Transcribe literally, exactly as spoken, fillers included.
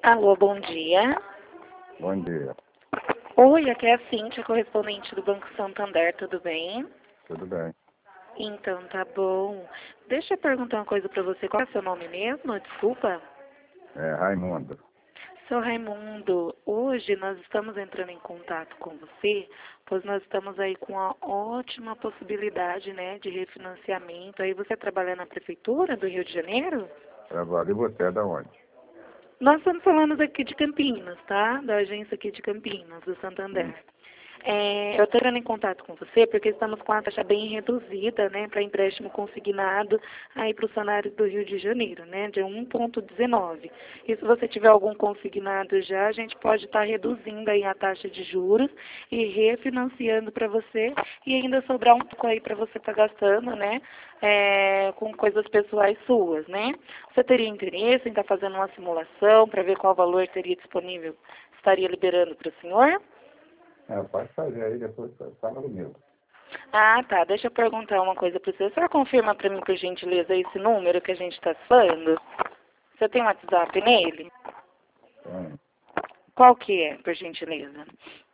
Alô, bom dia. Bom dia. Oi, aqui é a Cíntia, correspondente do Banco Santander, tudo bem? Tudo bem. Então, tá bom. Deixa eu perguntar uma coisa pra você. Qual é o seu nome mesmo? Desculpa. É Raimundo. Seu Raimundo, hoje nós estamos entrando em contato com você, pois nós estamos aí com uma ótima possibilidade, né, de refinanciamento. Aí você trabalha na Prefeitura do Rio de Janeiro? Trabalho e você é da onde? Nós estamos falando aqui de Campinas, tá? Da agência aqui de Campinas, do Santander. Hum. É, eu estou entrando em contato com você porque estamos com a taxa bem reduzida, né, para empréstimo consignado aí para os salários do Rio de Janeiro, né, de um vírgula dezenove. E se você tiver algum consignado já, a gente pode estar tá reduzindo aí a taxa de juros e refinanciando para você e ainda sobrar um pouco aí para você estar tá gastando, né, é, com coisas pessoais suas, né. Você teria interesse em estar tá fazendo uma simulação para ver qual valor teria disponível, estaria liberando para o senhor? É, pode fazer aí, depois fala comigo. Ah, tá. Deixa eu perguntar uma coisa para você. A senhora confirma para mim, por gentileza, esse número que a gente está falando? Você tem um WhatsApp nele? Tem. Qual que é, por gentileza?